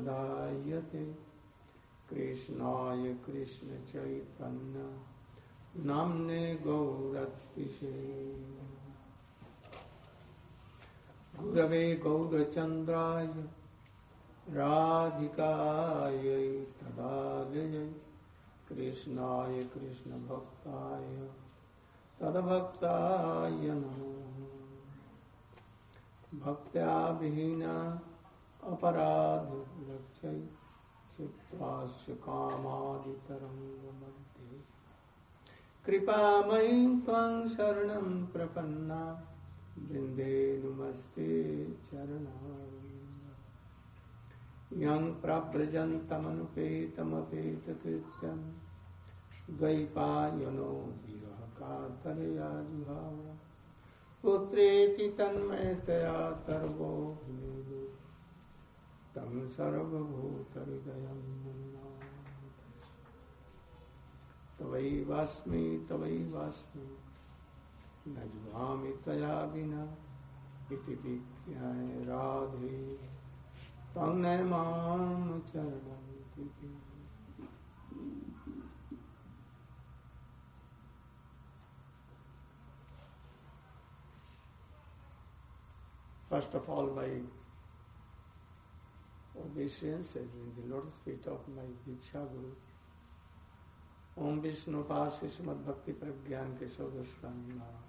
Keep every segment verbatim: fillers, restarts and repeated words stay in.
प्रदायते कृष्णाय कृष्ण चैतन्य नाम्ने गौरतिशे गुरवे गौरचन्द्राय राधिकायै तदालयै कृष्णाय कृष्ण भक्ताय तद्भक्ताय नमो भक्त्या विहीना अपराध लक्ष्य चित्तास्य कामादितरङ्गमध्ये कृपामयीं त्वां शरणं प्रपन्ना वृन्दे नुमस्ते चरणारविन्दम् यं प्रव्रजन्तमनुपेतमपेतकृत्यं द्वैपायनो विरहकातरया जुहाव पुत्रेति तन्मयतया तर्वो विनेदु तं सर्वभूतहृदयं नमामि। तवैवास्मि तवैवास्मि न जुहामि त्वया विना इति विज्ञाय राधे तं नमामि चरणं तिके। First of all, my obeisances in the lotus feet of my Diksha Guru, Om Vishnu Pasi Srimad Bhakti Pragyan Keshav Goswami Maharaj.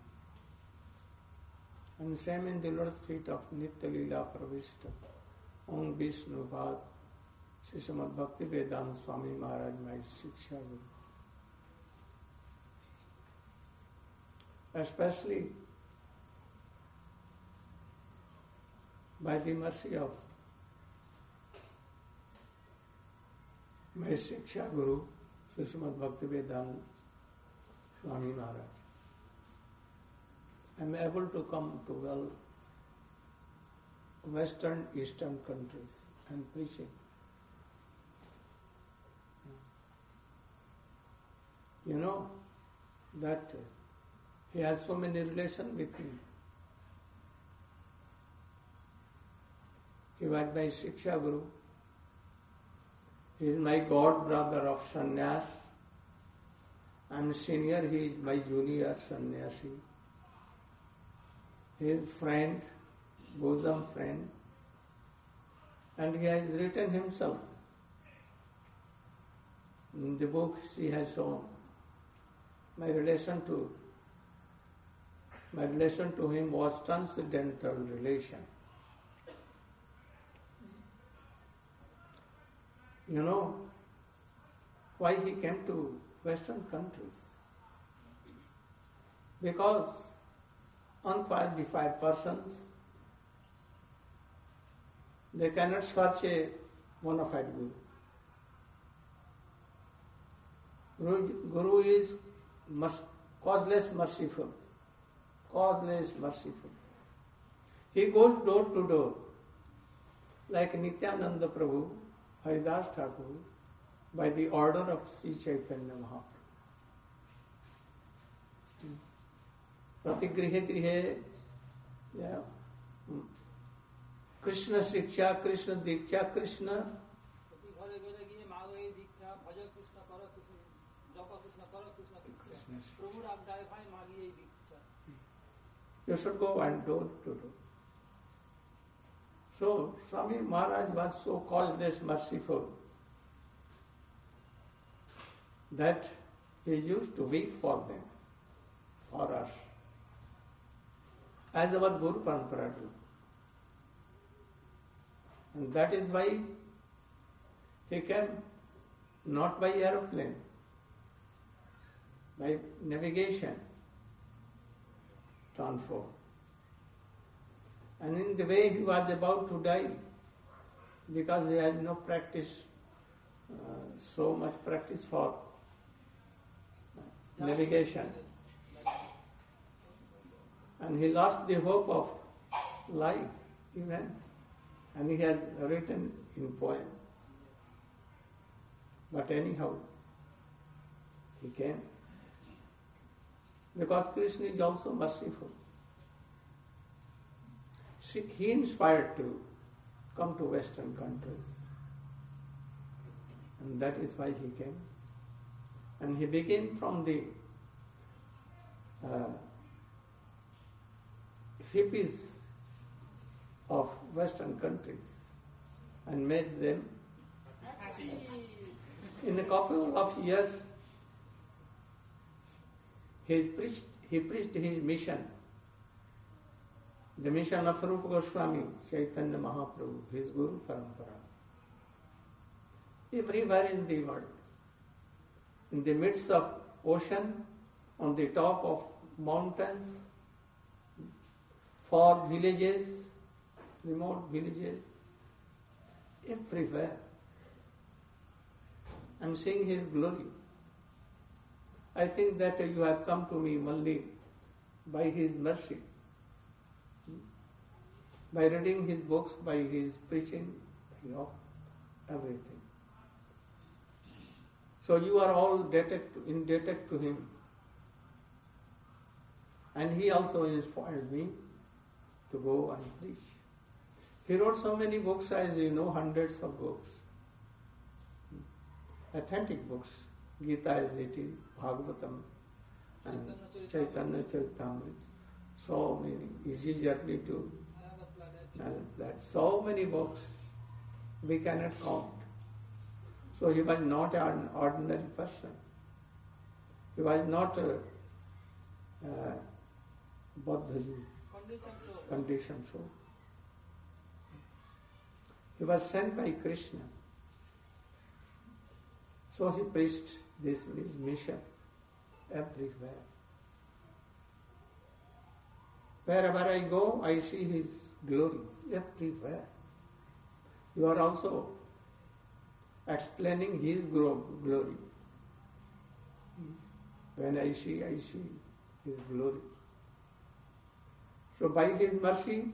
And same in the lotus feet of Nitya Leela Pravishta, Om Vishnu Pasi Srimad Bhakti Vedanta Swami Maharaj, my Shiksha Guru. Especially by the mercy of my Shiksha Guru, Srimad Bhakti Vedanta Swami Maharaj, I am able to come to well Western, Eastern countries and preaching. You know that he has so many relations with me. He was my Shiksha Guru. He is my god brother of sannyas. I am senior, he is my junior sannyasi. He is friend, bosom friend, and he has written himself. In the books he has shown my relation to my relation to him was transcendental relation. You know why he came to Western countries? Because unqualified persons, they cannot search a bona fide Guru. Guru, Guru is merc- causeless merciful, causeless merciful. He goes door to door, like Nityananda Prabhu, Haridas Thakur, by the order of Sri Chaitanya Mahaprabhu. Prati grihe grihe, yeah. Krishna Shiksha, Krishna Diksha, Krishna. You should go and door to door. So Swami Maharaj was so causeless merciful that he used to weep for them, for us, as our Guru Parampara do. And that is why he came not by aeroplane, by navigation, transport. And in the way he was about to die, because he had no practice, uh, so much practice for navigation. And he lost the hope of life even. And he had written in poem. But anyhow, he came. Because Krishna is also merciful. He inspired to come to Western countries. And that is why he came. And he began from the uh, hippies of Western countries and made them happy. In a couple of years, he preached, he preached his mission, the mission of Rupa Goswami, Chaitanya Mahaprabhu, his Guru Parampara. Everywhere in the world, in the midst of ocean, on the top of mountains, for villages, remote villages, everywhere. I am seeing his glory. I think that you have come to me only by his mercy, by reading his books, by his preaching, you know, everything. So you are all indebted to, indebted to him. And he also inspired me to go and preach. He wrote so many books, as you know, hundreds of books. Authentic books. Gita as it is, Bhagavatam, and Chaitanya Charitamrita. So many. Easy journey to that. So many books. We cannot count. So he was not an ordinary person. He was not a uh, Buddhaji, conditioned soul. He was sent by Krishna. So he preached this his mission everywhere. Wherever I go, I see his glory everywhere. You are also explaining his glory. When I see, I see his glory. So by his mercy,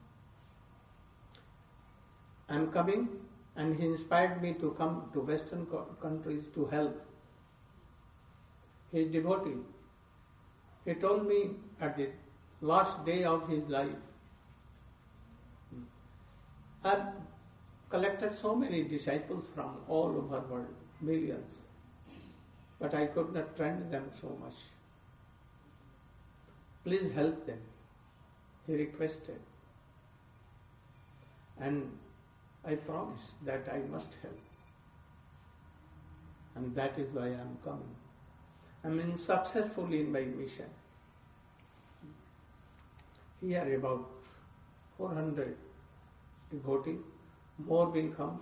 I am coming, and he inspired me to come to Western countries to help. He is devotee. He told me at the last day of his life, I have collected so many disciples from all over the world, millions, but I could not train them so much. Please help them, he requested. And I promised that I must help. And that is why I am coming. I mean, successfully in my mission. Here about four hundred devotees, more will come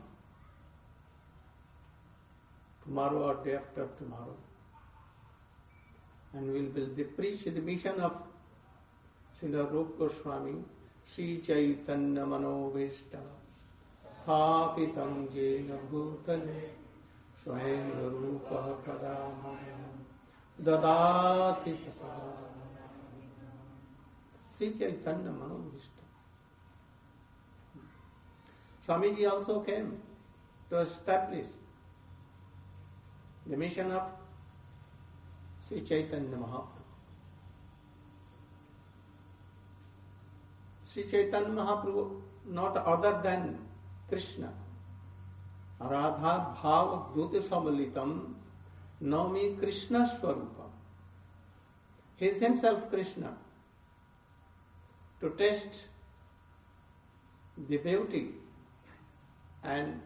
tomorrow or day after tomorrow. And we will preach the mission of Srila Rupa Goswami, Sri Chaitanya Manovishta, Thapitam Jena Bhutale, Swayam Rupa Pradamaya, Dadati Sapa. Sri Chaitanya Manovishta. Swamiji also came to establish the mission of Sri Chaitanya Mahaprabhu. Sri Chaitanya Mahaprabhu, not other than Krishna. Radha Bhav Dutta Samalitam Naumi Krishna Swarupam. He is himself Krishna. To test the beauty and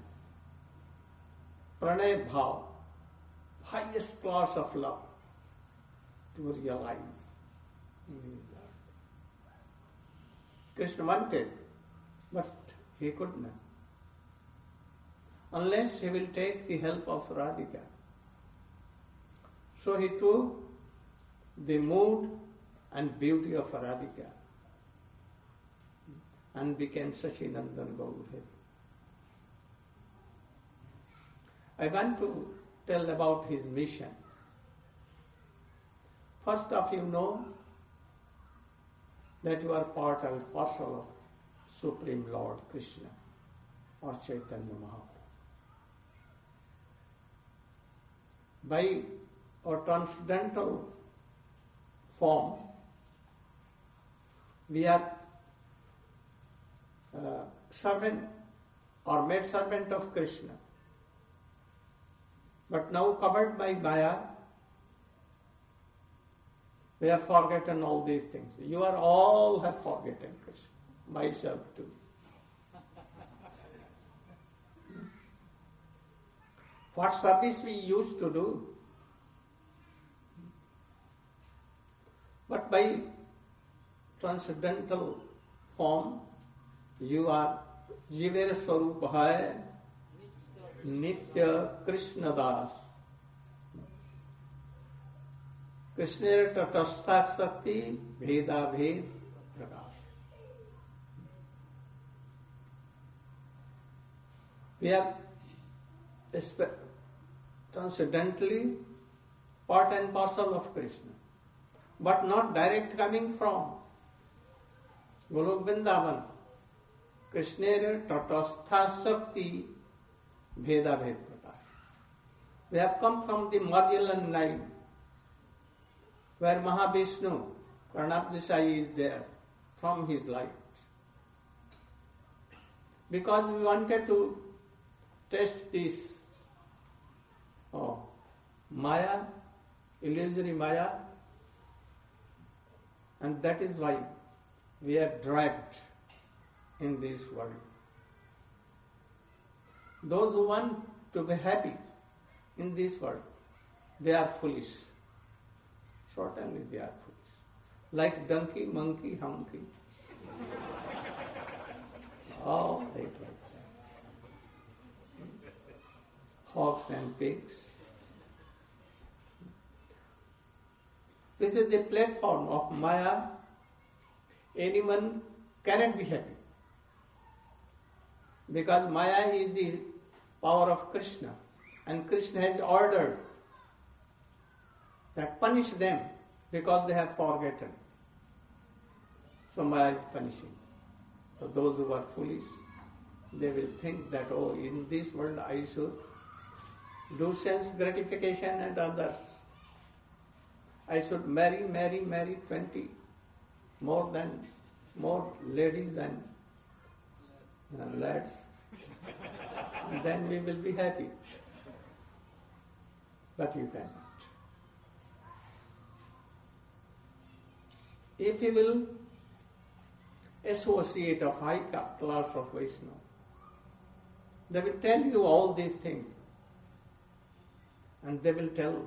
pranay bhav, highest class of love, to realize in his heart. Krishna wanted, but he could not. Unless he will take the help of Radhika. So he took the mood and beauty of Radhika and became Sachinandan Gaur. I want to tell about his mission. First of you know that you are part and parcel of Supreme Lord Krishna or Chaitanya Mahaprabhu. By our transcendental form, we are uh, servant or made servant of Krishna. But now covered by Maya, we have forgotten all these things. You are all have forgotten Krishna, myself too. What service we used to do. But by transcendental form, you are Jiver Swarup hai Nitya Krishna Das. Krishna Tatastha Sakti Veda Ved Prakash. We are transcendentally part and parcel of Krishna, but not direct coming from Golok Vrindavan. Krishna Tatastha Sakti Veda Ved Prakash. We have come from the Magellan line, where Mahavishnu, Karnapdesai is there, from his light. Because we wanted to test this oh, Maya, illusory Maya, and that is why we are dragged in this world. Those who want to be happy in this world, they are foolish. Certainly they are foolish. Like donkey, monkey, hunky. All right, like that. Hogs and pigs. This is the platform of Maya. Anyone cannot be happy. Because Maya is the power of Krishna. And Krishna has ordered that punish them because they have forgotten. So Maya is punishing. So those who are foolish, they will think that, oh, in this world I should do sense gratification and others. I should marry, marry, marry twenty, more than, more ladies and uh, lads. And then we will be happy. But you cannot. If you will associate of high class of Vaishnava, they will tell you all these things. And they will tell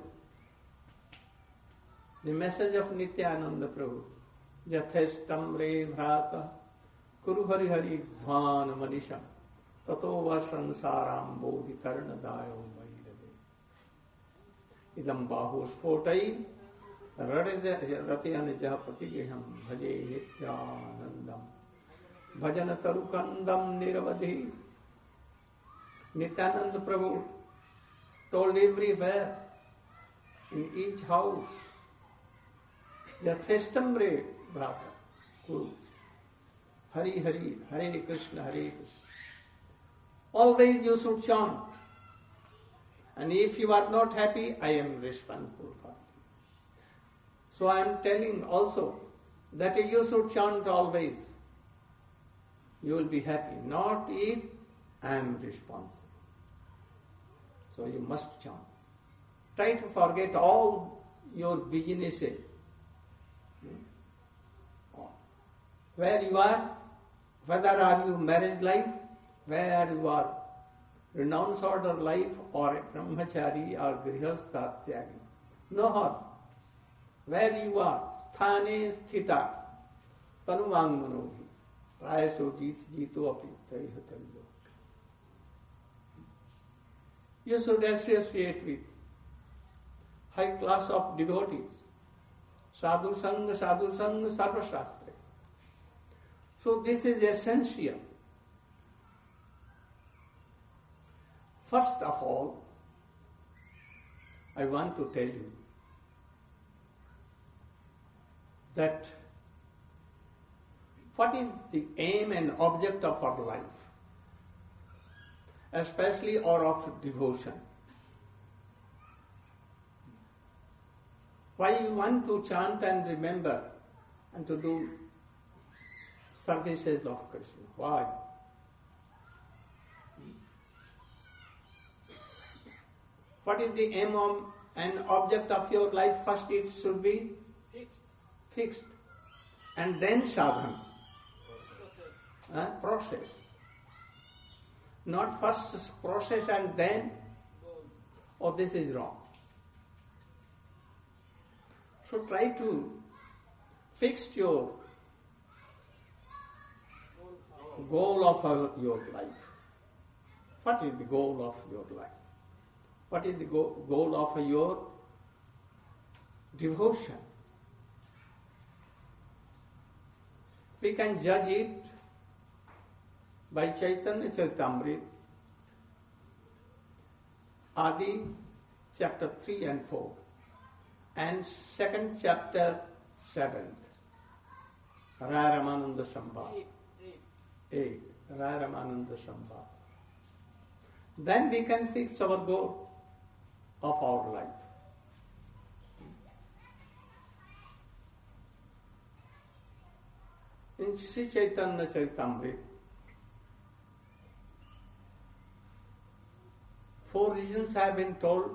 the message of Nityananda Prabhu. Yathestam re bhrata kuru hari hari dhvan manisha tato va sansaram bodhi karna dayo vairave. Idam bahu spotai ratyan japatigiham bhaje nityanandam bhajana tarukandam niravadhi. Nityananda Prabhu told everywhere, in each house, Yathestam re bhrata kuru Hari Hari, Hare Krishna, Hare Krishna. Always you should chant. And if you are not happy, I am responsible for it. So I am telling also that you should chant always. You will be happy. Not if I am responsible. So you must chant. Try to forget all your businesses. Where you are, whether are you marriage life, where you are renounce order life or a brahmachari or grihastha tyagi. No harm. Where you are, thane sthita, tanuvang manohi, prayaso jit jito api taihatalyo. You should associate with high class of devotees. Sadhu Sangha, Sadhu Sangha, Sarva Shastra. So this is essential. First of all, I want to tell you that what is the aim and object of our life, especially or of devotion. Why you want to chant and remember and to do services of Krishna? Why? What is the aim of and object of your life? First it should be Fixed. fixed. And then sadhana. Process. Uh, process. Not first process and then, Goal. oh, this is wrong. So try to fix your Goal. goal of uh, your life. What is the goal of your life? What is the go- goal of your devotion? We can judge it by Chaitanya Charitamrita, Adi, chapter three and four, and second chapter seventh, Raya Ramananda Sambhava. Eight. Eight. eight, Raya Ramananda Sambhava. Then we can fix our goal of our life. In Sri Chaitanya Charitamrita, four reasons have been told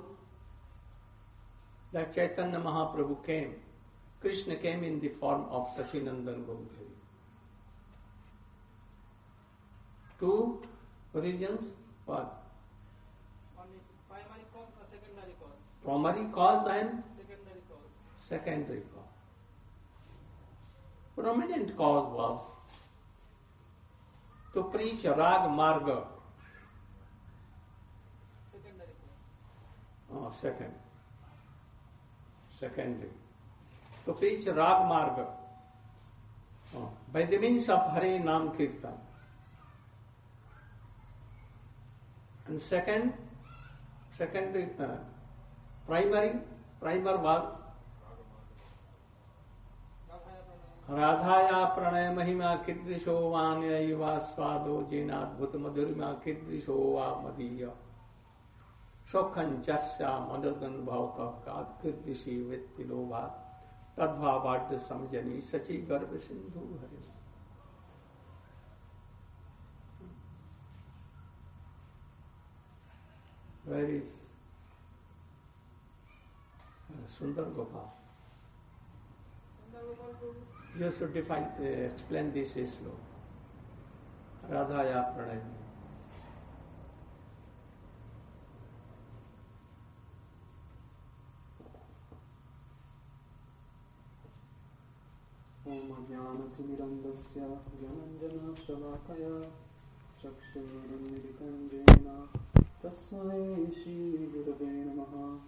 that Chaitanya Mahaprabhu came. Krishna came in the form of Sachinandan Gaudhari. Two reasons. What? One is primary cause or secondary cause. Primary cause and Secondary cause. secondary cause. Prominent cause was to preach Rag Marga. Secondary cause. Oh, second. Secondary. To preach Rag Marga. Oh, by the means of Hare Nam Kirtan. And second, secondary, uh, primary, primer was राधाया Pranay महिमा कीदृशो वाण्य वा स्वादो जेनाद्भुत मधुरिमा कीदृशो वा मदीय सौखंचस्या मददनुभवतः काद कीदृशी वित्ति लोभा तद्भावाढ्य समजनी सची गर्भ Sindhu Hari. Where is uh, Sundar Gopal? You should define, uh, explain this slow. Radhaya Pranay. Om Ajnanatirandasya Jananjana Shalakaya Chakshurunmilitam Jena Tasmai Shri Gurave Namaha.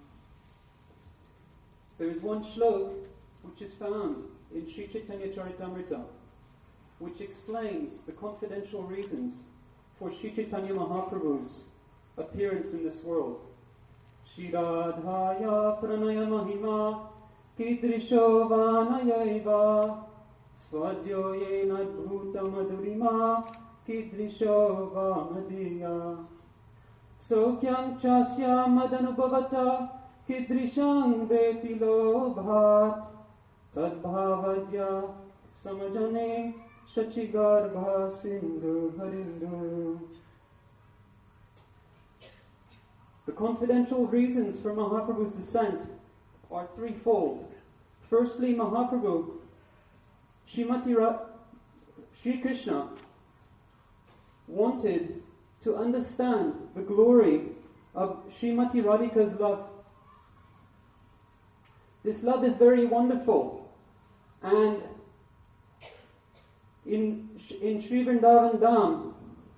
There is one shlok which is found in Sri Chaitanya Charitamrita, which explains the confidential reasons for Sri Chaitanya Mahaprabhu's appearance in this world. Shri Radhaya Pranaya Mahima Kidrisho Vanayaiva Swadyo Yena Bhuta Madhurima Kidrisho Vamadiya Sokyam Chasya Madanubhavata Kidrishang Veti Lobhat Tadbhavadya Samajane Shachigarbha Sindhu Harindu. The confidential reasons for Mahaprabhu's descent are threefold. Firstly, Mahaprabhu, Srimati Ra- Sri Krishna, wanted to understand the glory of Srimati Radhika's love. This love is very wonderful, and in in Sri Vrindavan Dham,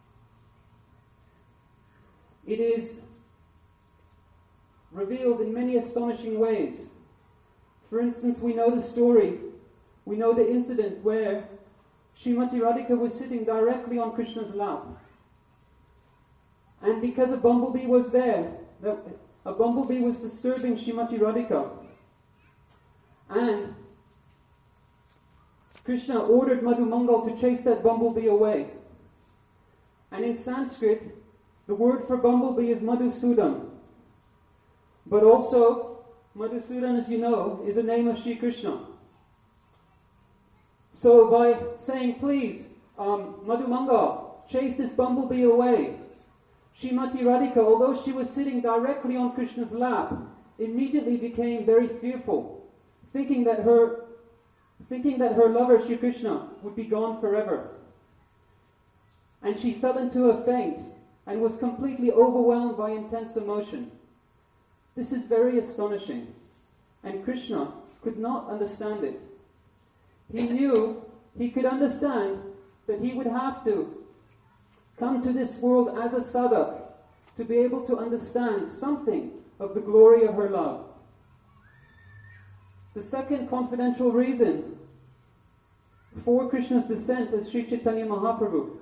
it is revealed in many astonishing ways. For instance, we know the story, we know the incident where Srimati Radhika was sitting directly on Krishna's lap. And because a bumblebee was there, a bumblebee was disturbing Srimati Radhika. And Krishna ordered Madhu Mangal to chase that bumblebee away. And in Sanskrit, the word for bumblebee is Madhusudan. But also, Madhusudan, as you know, is a name of Sri Krishna. So by saying, please, um, Madhu Mangal, chase this bumblebee away, Srimati Radhika, although she was sitting directly on Krishna's lap, immediately became very fearful, thinking that her thinking that her lover Shri Krishna would be gone forever. And she fell into a faint and was completely overwhelmed by intense emotion. This is very astonishing, and Krishna could not understand it. He knew, he could understand that he would have to come to this world as a sadhak to be able to understand something of the glory of her love. The second confidential reason for Krishna's descent as Sri Chaitanya Mahaprabhu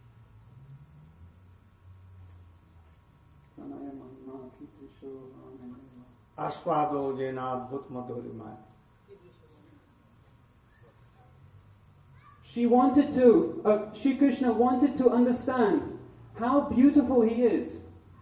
Aswado jena bhut madhurimaya. She wanted to, uh, Shri Krishna wanted to understand how beautiful he is.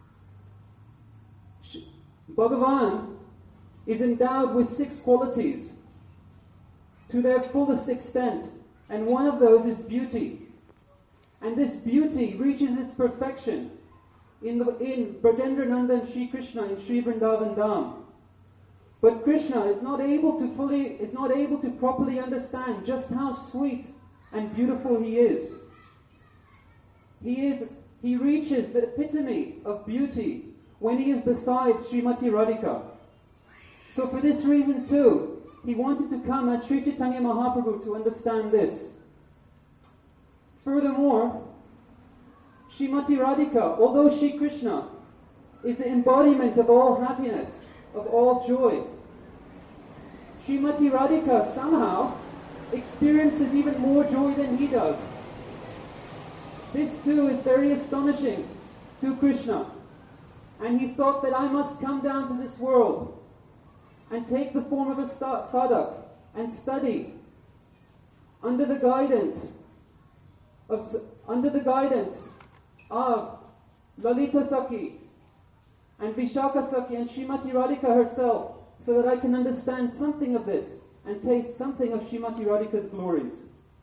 Sh- Bhagavan is endowed with six qualities to their fullest extent, and one of those is beauty. And this beauty reaches its perfection in, the, in Brajendra Nandan Shri Krishna in Shri Vrindavan Dham. But Krishna is not able to fully, is not able to properly understand just how sweet and beautiful he is. He is, he reaches the epitome of beauty when he is beside Srimati Radhika. So for this reason too, he wanted to come as Sri Chaitanya Mahaprabhu to understand this. Furthermore, Srimati Radhika, although Shri Krishna is the embodiment of all happiness, of all joy, Srimati Radhika somehow experiences even more joy than he does. This too is very astonishing to Krishna. And he thought that I must come down to this world and take the form of a sadhak and study under the guidance of under the guidance of Lalita Sakhi and Vishaka Sakhi and Srimati Radhika herself, so that I can understand something of this and taste something of Srimati Radhika's glories.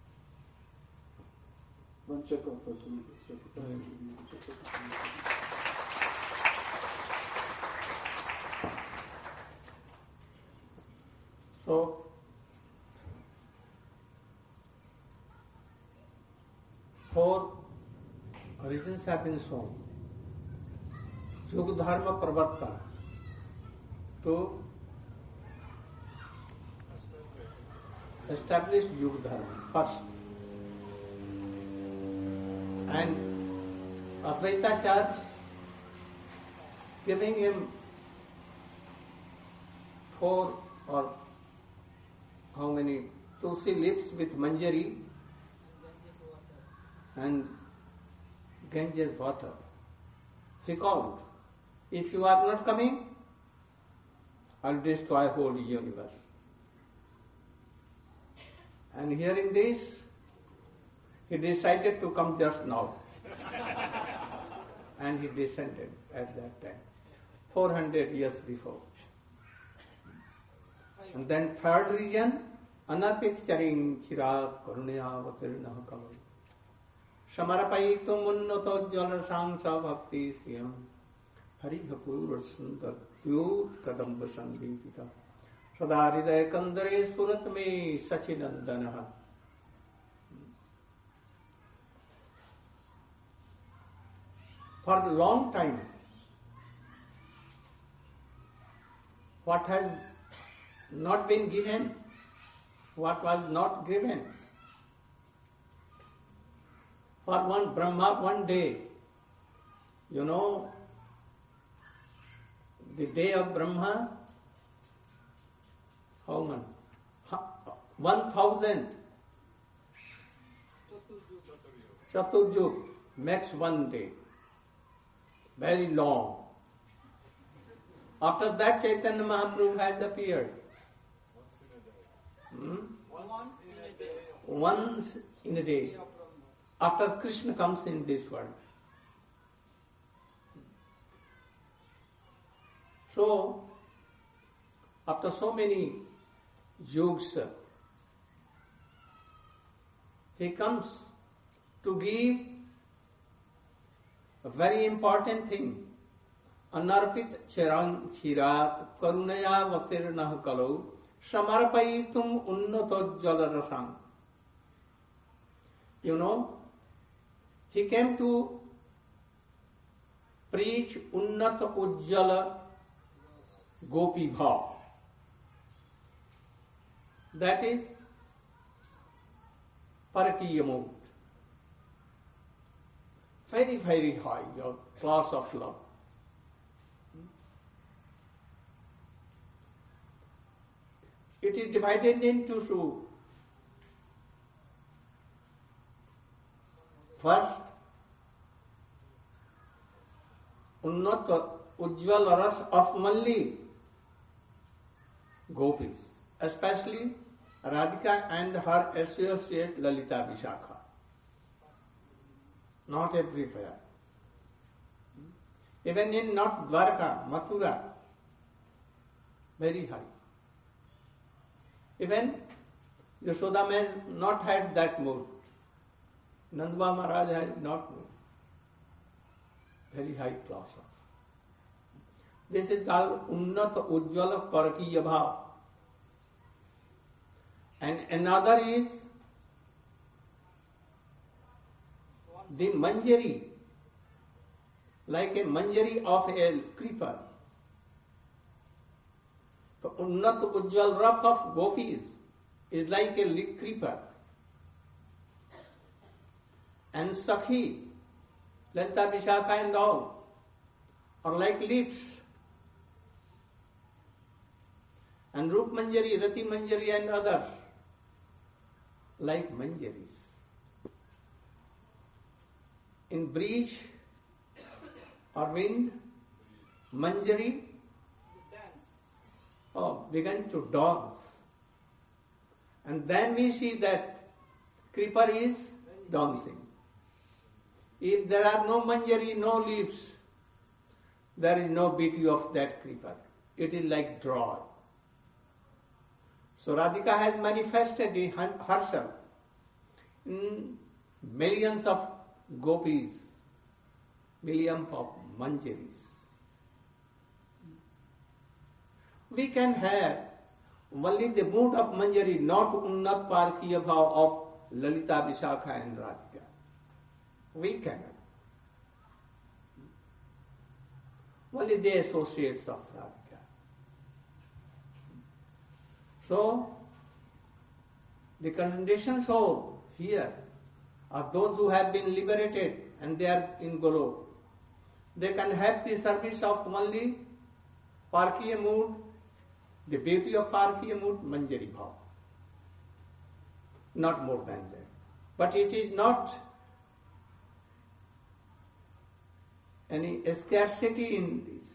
So, four reasons have been shown. Yug Dharma Pravartana, to establish Yug Dharma first. And Advaita Church giving him four or how many tulsi leaves with manjari and Ganges water. He called, if you are not coming, I'll destroy whole universe. And hearing this, he decided to come just now. And he descended at that time, four hundred years before. And then third reason, Anarpit Charing Chirag Karunaya Vatirna Kaval. Samarapai Tumunnoto Jalasangsa Bhakti Siyam Hari Hapur Sundar Tyut Kadamba Sandipita Sadharidaya Kandare Spuratme Sachinandanaha. For a long time, what has not been given, what was not given. For one Brahma, one day, you know, the day of Brahma, how many? One thousand. Chaturjuk makes one day. Very long. After that, Chaitanya Mahaprabhu had appeared. Hmm? Once in a day. After Krishna comes in this world. So, after so many yugs, he comes to give a very important thing. Anarpit chirang chirat karunaya vatirnah kalau samarpayitum unnatojjala rasang. You know, he came to preach unnat ujjala gopi bhav. That is parakiya mood. Very, very high, your class of love. It is divided into two. First, Unnat Ujjwal Ras of Malli gopis, especially Radhika and her associate Lalita Vishakha. Not everywhere. Even in not Dwarka, Mathura, very high. Even Yashoda has not had that mood. Nandva Maharaj has not mood. Very high class of. This is called Unnat Ujjwala Parakiya Bhav. And another is the manjari, like a manjari of a creeper. So Unnat Ujjwal Raf of gopis is like a creeper. And Sakhi, Lalita Vishakha and all are like leaves. And Rup Manjari, Rati Manjari and others like manjaris. In breeze or wind, manjari oh, began to dance. And then we see that creeper is dancing. If there are no manjari, no leaves, there is no beauty of that creeper. It is like dry. So Radhika has manifested herself in millions of gopis, millions of manjaris. We can have only the mood of manjari, not unnat parkiya bhav of Lalita, Vishakha and Radhika. We cannot. Only the associates of Radhika. So, the concentration soul here are those who have been liberated and they are in Golok. They can have the service of only Parkiya mood, the beauty of Parkiya mood, Manjari Bhav. Not more than that. But it is not any scarcity in this.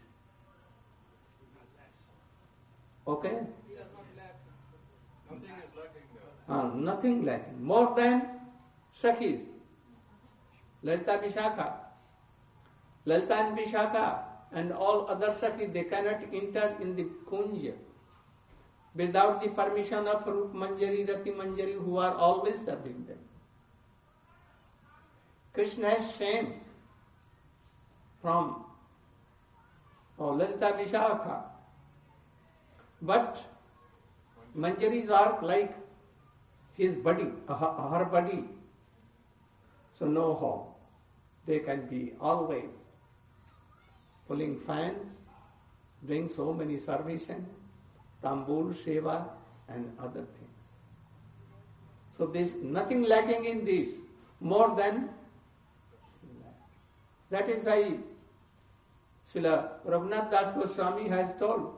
Okay? Nothing is lacking there. Uh, nothing lacking. More than Sakhis. Lalita Vishakha. Lalita and Vishakha and all other Sakhis, they cannot enter in the Kunja without the permission of Rup Manjari, Rati Manjari, who are always serving them. Krishna has shame from oh, Lalita Vishakha. But Manjaris are like his body, her body. So no harm. They can be always pulling fans, doing so many services, tambul, seva and other things. So there is nothing lacking in this more than that. Is why Srila Raghunath Das Goswami has told,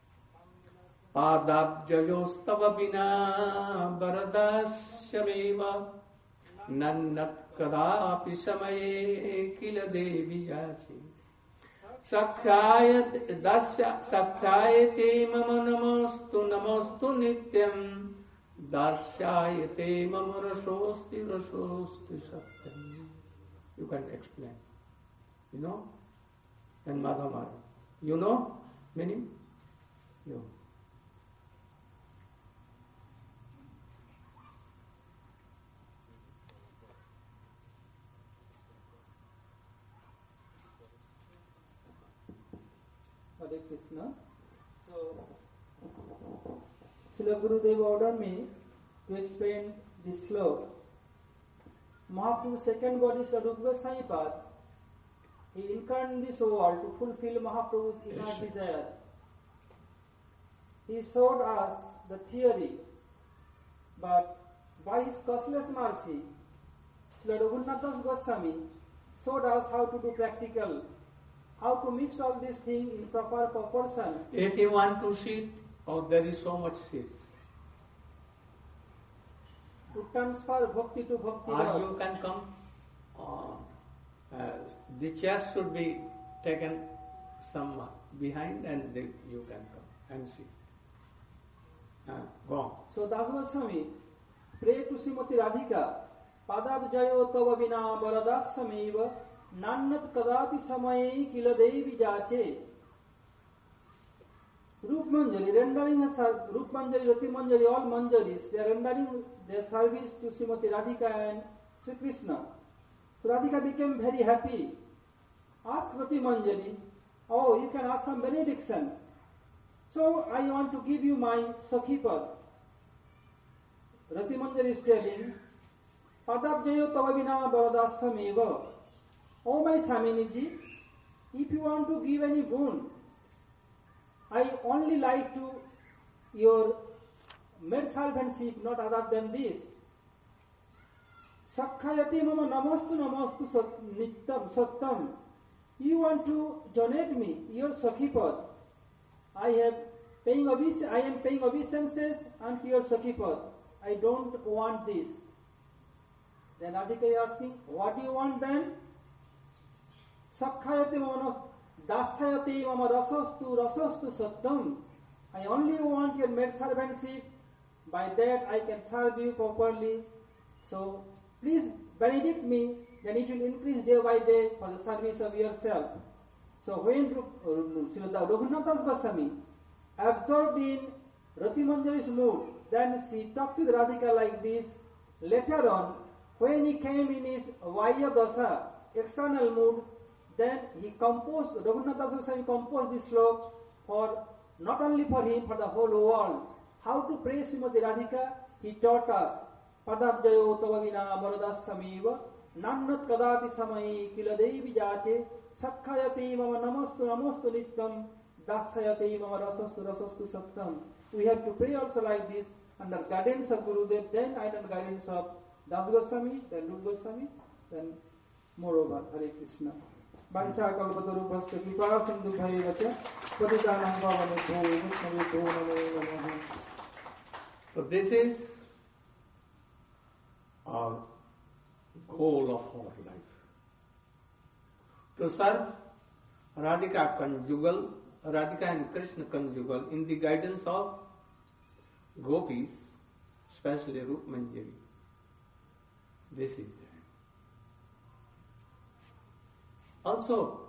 Padabjayostav bina baradashyameva nannat kadapi samaye kila devi jachi sakhyayat dasya sakhyayate mama namostu namostu nityam darsyayate mama rasosti rasosti satyam. You can explain. You know? And Madhamara. You know meaning? You. Hare Krishna. So, Srila Gurudev ordered me to explain this sloka. Mahaprabhu's second body, Srila Rupa Goswami Pad, he incarnated in this world to fulfill Mahaprabhu's inner Yes. desire. He showed us the theory, but by his causeless mercy, Srila Raghunath Das Goswami showed us how to do practical, how to mix all these things in proper proportion. If you want to sit, oh, there is so much seats. To transfer bhakti to bhakti Or ras. you can come. Uh, uh, the chairs should be taken some uh, behind, and they, you can come and sit. Uh, go on. So Das Goswami pray to Srimati Radhika, Padabjayo tava vina varadassameva nannat kadapi samaye kila devi jache. Rup Manjari, rendering a ser- Rup Manjari, Rati Manjari, all Manjaris, they are rendering their service to Srimati Radhika and Sri Krishna. So Radhika became very happy. Ask Rati Manjari, oh, you can ask some benediction. So I want to give you my Sakhipad. Rati Manjari is telling, Padabjayo tavavina bhavadasameva. Oh my Saminiji, if you want to give any boon, I only like to your maid servantship, not other than this. Sakhayati mama namastu namastu sat- nittam sattam. You want to donate me your Sakhipad. I have paying obeis- I am paying obeisances unto your Sakhipad. I don't want this. Then Radhika is asking, what do you want then? Sakhayati mama dasayati mama rasastu rasastu sattam. I only want your maid servantship. By that I can serve you properly. So please benedict me, then it will increase day by day for the service of yourself. So when Srila Raghunath Das Goswami absorbed in Rati Manjari's mood, then she talked to Radhika like this. Later on, when he came in his Vaya Dasa, external mood, then he composed, Raghunath Das Goswami composed this sloka for not only for him, for the whole world. How to praise Srimati Radhika, he taught us. Padabjayo tavavina varadasamiva nannat kadapi samayi kila devi jache sakhayati mama namastu namastu nityam dasayati mama rasastu rasastu sattam. We have to pray also like this under guidance of Gurudev, then under guidance of Das Goswami, then Rupa Goswami, then moreover Hare Krishna. Vancha kalpatarupasya kripa sindhu bhaivacha patitanam pavanebho vishnavebho namo namaha. So this is our goal of our life. To serve Radhika conjugal, Radhika and Krishna conjugal in the guidance of gopis, especially Rup Manjari. This is there. Also,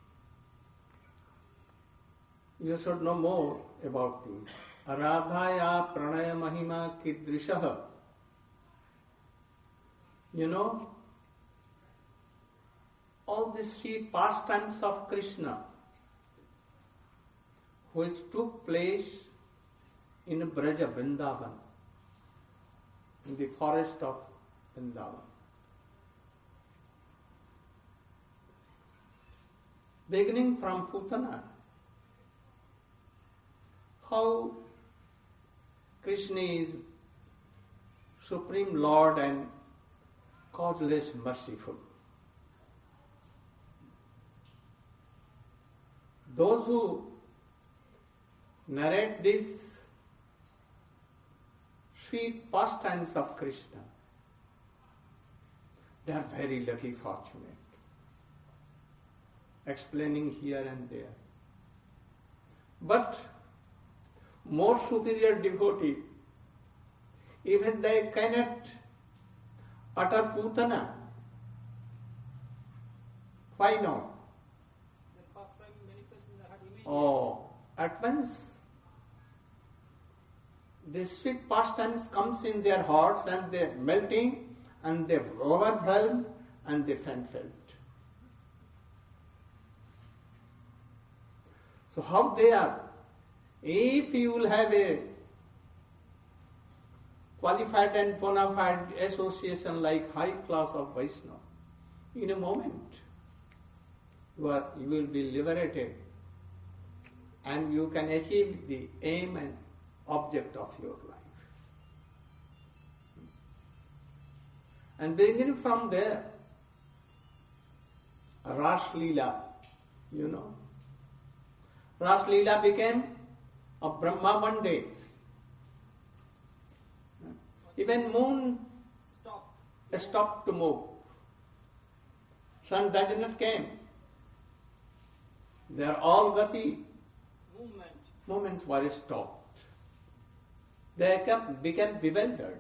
you should know more about this. Radhaya pranaya mahima kidrishaha. You know, all these sweet pastimes of Krishna, which took place in Braja Vrindavan, in the forest of Vrindavan. Beginning from Putana, how Krishna is Supreme Lord and causeless merciful. Those who narrate these sweet pastimes of Krishna, they are very lucky, fortunate, explaining here and there. But more superior devotee, even they cannot utter Putana. Why not? The first time manifest in the heart immediately. Oh, at once this sweet pastimes comes in their hearts and they're melting and they're overwhelmed and they fan felt. So how they are? If you will have a qualified and bona fide association like high class of Vaishnava, in a moment you, are, you will be liberated and you can achieve the aim and object of your life. And beginning from there, Ras Leela, you know. Ras Leela became a Brahma one day. Even moon Stop. stopped to move. Sun does not came. They are all gati. Movement. Movements were stopped. They became, became bewildered.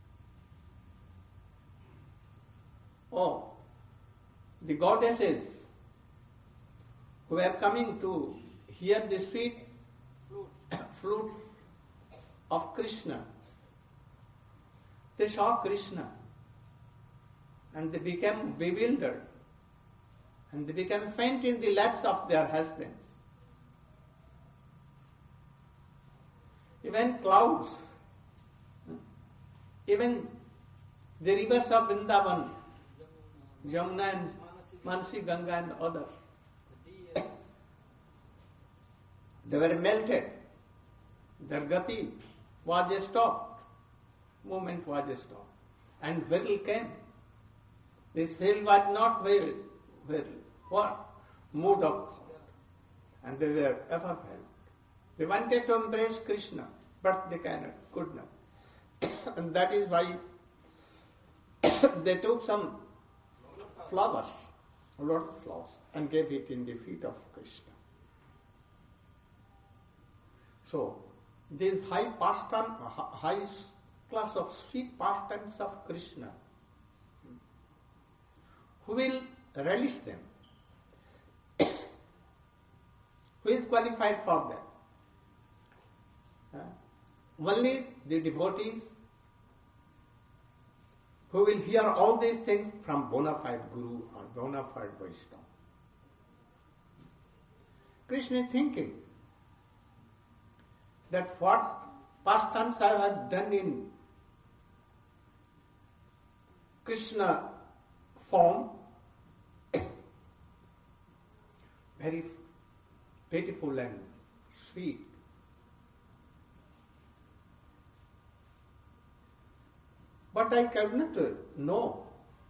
Oh, the goddesses who were coming to hear the sweet Flute. flute of Krishna, they saw Krishna and they became bewildered and they became faint in the laps of their husbands. Even clouds, even the rivers of Vrindavan, Jamuna and Manasi, Ganga and others, they were melted. Their gati was stopped. Movement was stopped. And will came. This will was not will. Will. What? Mood of thought. And they were ever felt. They wanted to embrace Krishna, but they cannot, could not. And that is why they took some flowers, lotus flowers, and gave it in the feet of Krishna. So, these high pastime, high class of sweet pastimes of Krishna, who will relish them? Who is qualified for that? Uh, only the devotees who will hear all these things from bona fide Guru or bona fide Vaishnava. Krishna is thinking that what pastimes I have done in Krishna form, very beautiful and sweet. But I cannot know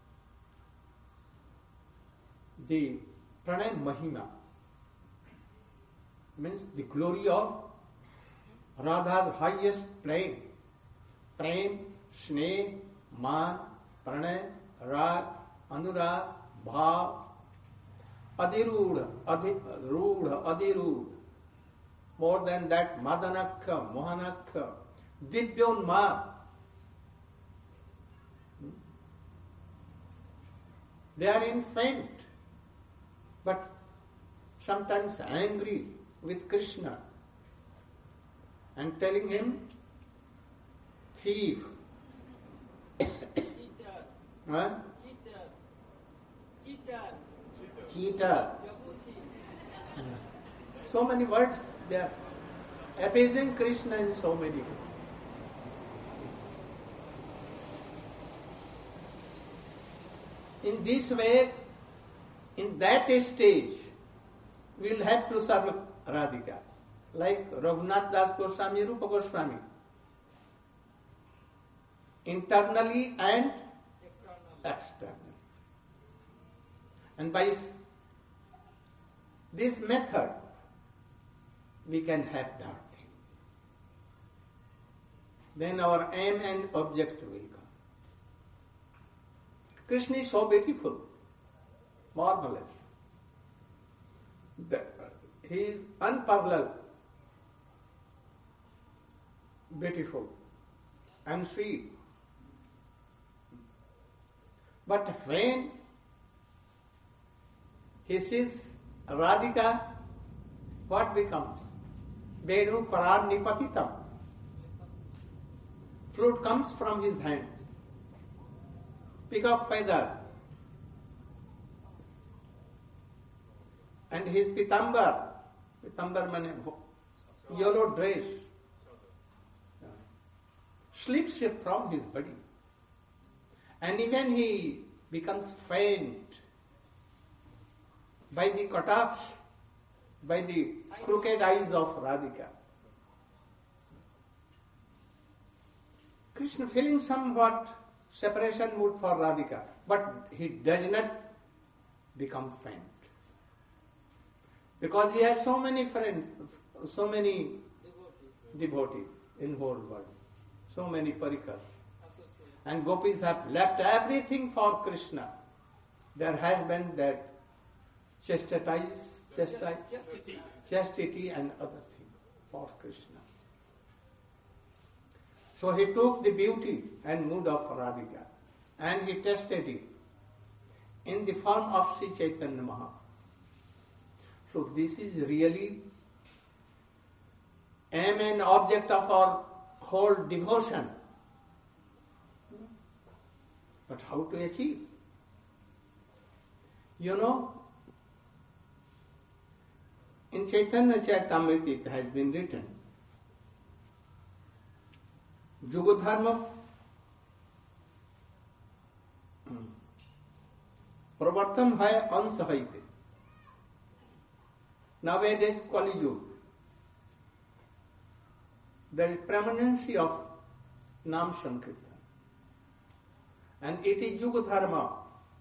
the Pranay Mahima, means the glory of Radha's highest plane, Prem, Sneh, Man, Pranay, Rag, Anurag, Bhav, Adirudha, Adirudha, Adirudha. More than that, Madanakha, Mohanakha, Divyonmad. They are in faint, but sometimes angry with Krishna and telling him, thief, Cheater. huh? Cheater. Cheater. cheater. Yabuchi. So many words they are appeasing Krishna in so many ways. In this way, in that stage, we will have to serve Radhika, like Raghunath Das Goswami, Rupa Goswami, internally and External. externally. And by this method, we can have that thing. Then our aim and object will come. Krishna is so beautiful, marvelous. The, he is unparalleled, beautiful and sweet. But when he sees Radhika, what becomes? Venu parar nipatitam. Flute comes from his hand. Peacock feather. And his pitambar Pitambar means yellow dress. Slips from his body. And even he becomes faint by the kataksh, by the crooked eyes of Radhika. Krishna feeling somewhat separation mood for Radhika, but he does not become faint. Because he has so many friends, so many devotees in whole world, so many parikars. And gopis have left everything for Krishna. There has been that chastity, chastity, Chastity. chastity and other things for Krishna. So he took the beauty and mood of Radhika and he tested it in the form of Sri Chaitanya Mahaprabhu. So this is really aim and object of our whole devotion. But how to achieve? You know, in Chaitanya Charitamrita it has been written, Yuga Dharma Pravartan hai ansa haite. Nowadays, Kali Yuga, there is preeminency of Nam Sankirtan. And it is Yuga Dharma.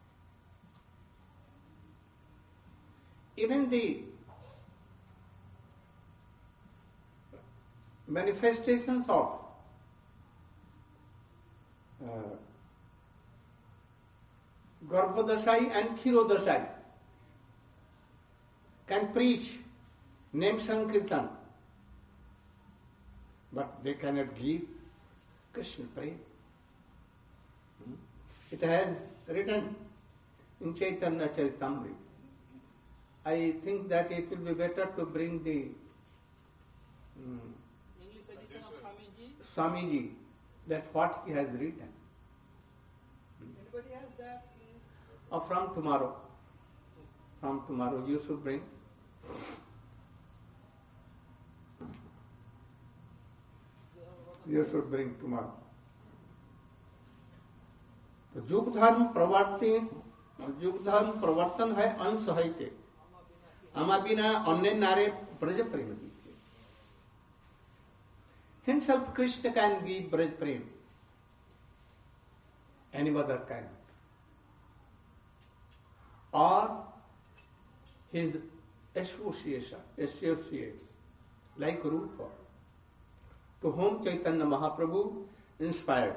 Even the manifestations of uh, Garbhodashai and Khirodashai can preach name Sankirtan, but they cannot give Krishna prema. It has written in Chaitanya Charitamrita. I think that it will be better to bring the um, English edition of Swamiji. Swamiji, that what he has written. Anybody has that? Or from tomorrow. From tomorrow you should bring. You should bring tomorrow. तो युग धर्म प्रवर्तन युग धर्म प्रवर्तन है अंश है अमा बिना अन्य नारे ब्रज प्रेम दीजिए. Himself Krishna can give braj prem. Any other cannot. Or his association, associates like Rupa, to whom Chaitanya Mahaprabhu inspired.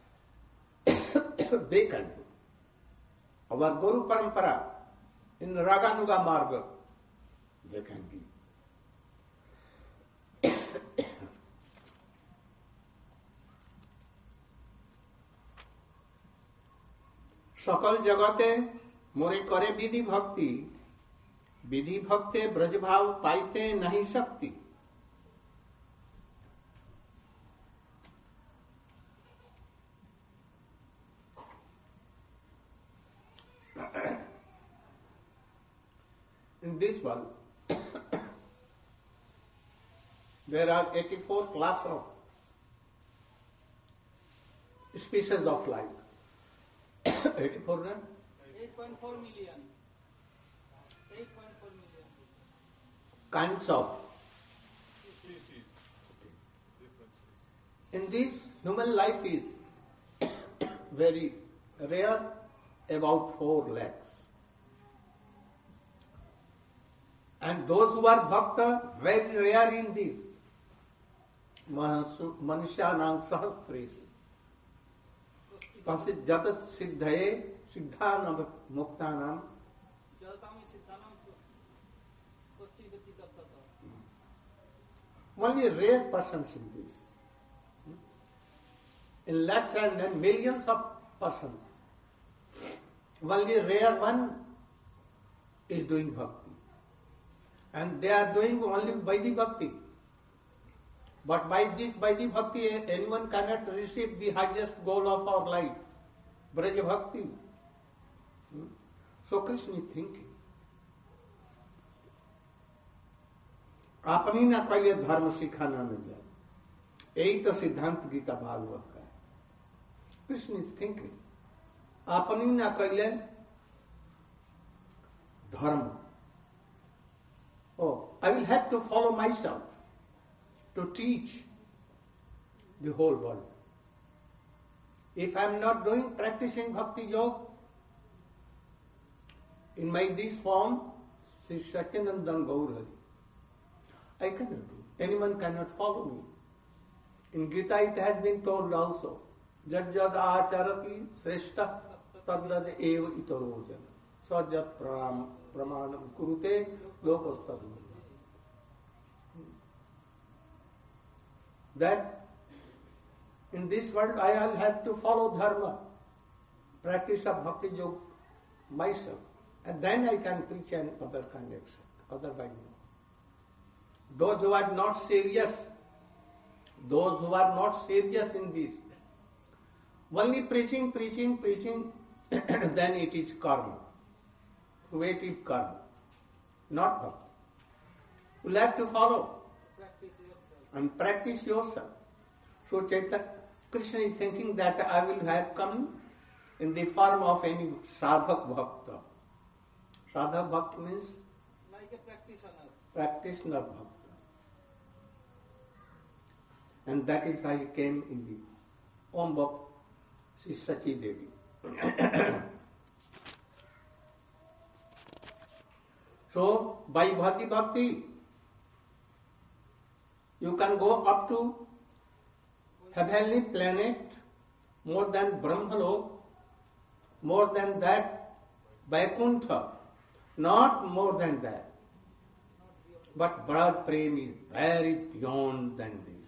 They can do. Our Guru Parampara in Raganuga Marga, they can give. सकल जगते मोरे करे विधि भक्ति विधि भक्ते ब्रज भाव पाइते नहीं शक्ति. In this world, there are eighty-four classes of species of life. eighty-four, right? eight point four million. eight point four million. Kinds of. In this, human life is very rare, about four lakhs. And those who are bhakta, very rare in this. Manusyanang sahastres. Pasit jatat siddhaye siddhanam muktanam. Only rare persons in this. In lakhs and millions of persons, only rare one is doing bhakti. And they are doing only Vaidhi Bhakti. But by this Vaidhi Bhakti, anyone cannot receive the highest goal of our life, Braja Bhakti. So Krishna is thinking. अपनी ना कहिए धर्म सिखाना न जाए, यही तो सिद्धांत गीता भागवत का है। कृष्ण इज थिंकिंग अपनी ना कहिए धर्म, oh I will have to follow myself to teach the whole world. If I am not doing practicing bhakti yoga in my this form, Sri Satyanandan Gaurhari, I cannot do. Anyone cannot follow me. In Gita it has been told also, Jad jad acharati sreshta tadad eva itaro jana sajat pramanam kurute lokostadu. That in this world I will have to follow dharma, practice of bhakti yoga myself, and then I can preach and other can accept. Otherwise no. Those who are not serious, those who are not serious in this, only preaching, preaching, preaching, then it is karma, creative karma, not bhakti. You will have to follow and practice yourself. So Chaitanya, Krishna is thinking that I will have come in the form of any sadhak bhakta. Sadhak bhakta means like a practitioner. Practitioner bhakta. And that is why he came in the form of Sri Sachi Devi. So by bhakti bhakti, you can go up to heavenly planet, more than Brahmalok, more than that Vaikuntha, not more than that. But Braj Prem is very beyond than this.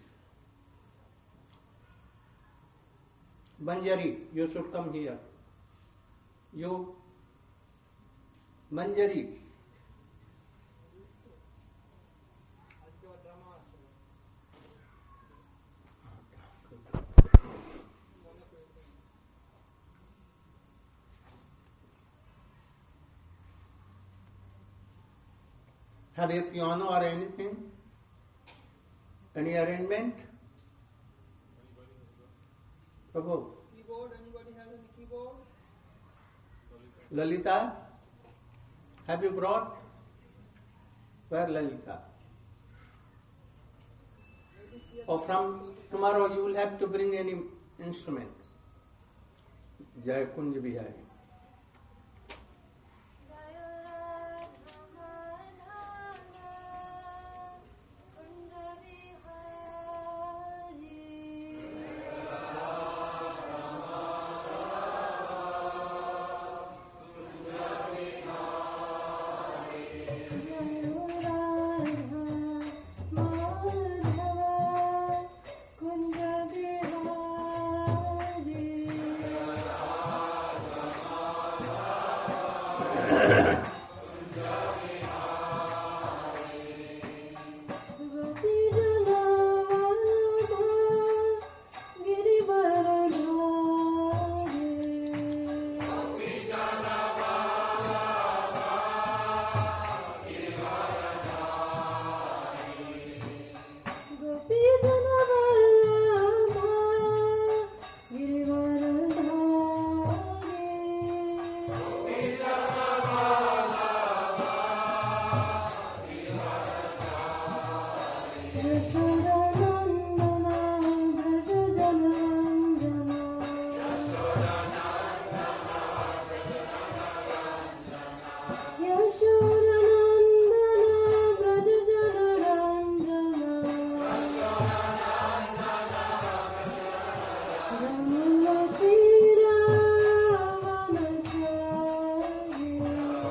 Manjari, you should come here. You, Manjari. Have a piano or anything? Any arrangement? Prabhu. Keyboard, anybody have any keyboard? Lalita, have you brought? Where Lalita? Or from tomorrow you will have to bring any instrument. Jai Kunj Bihari.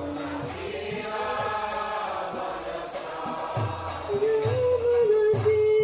Thank you.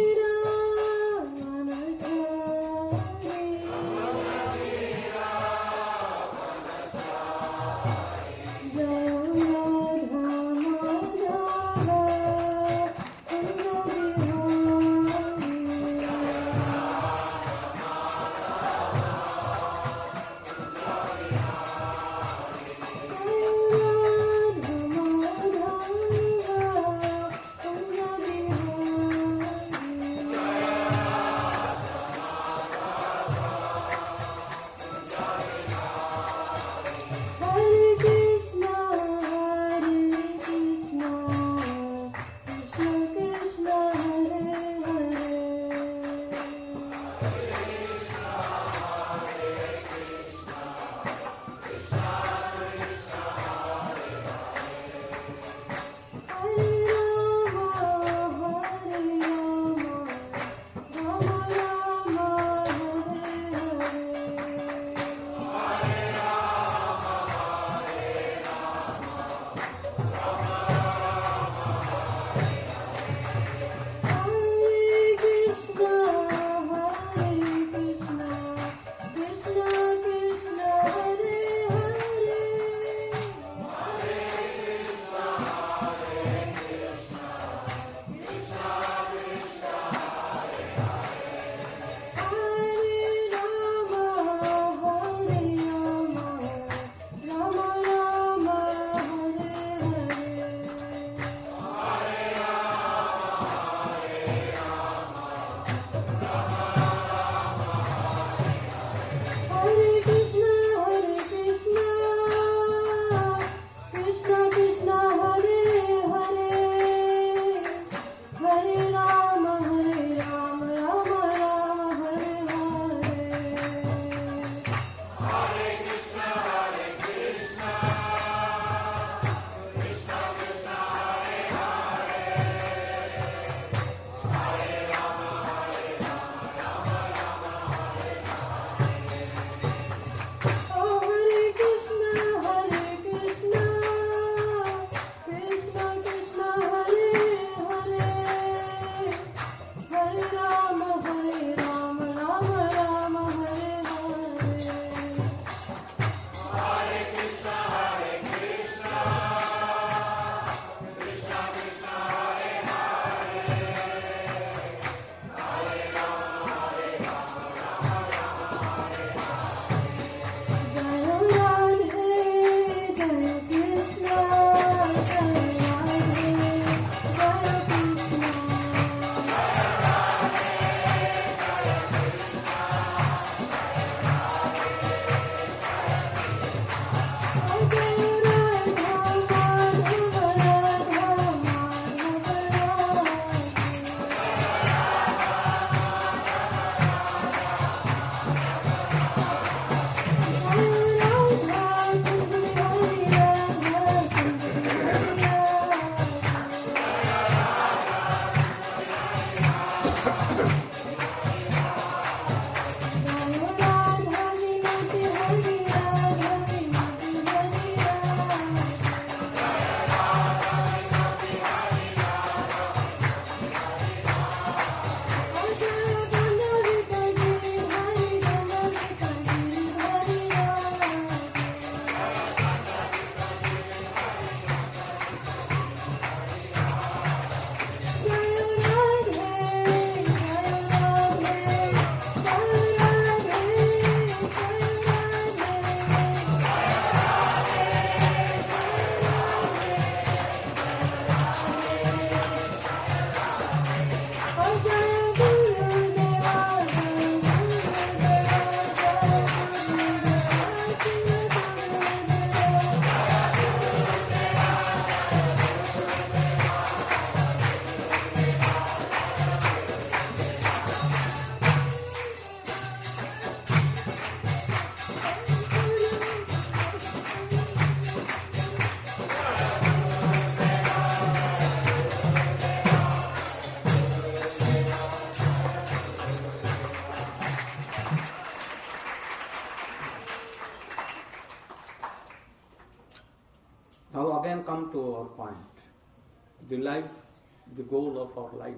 the life, the goal of our life.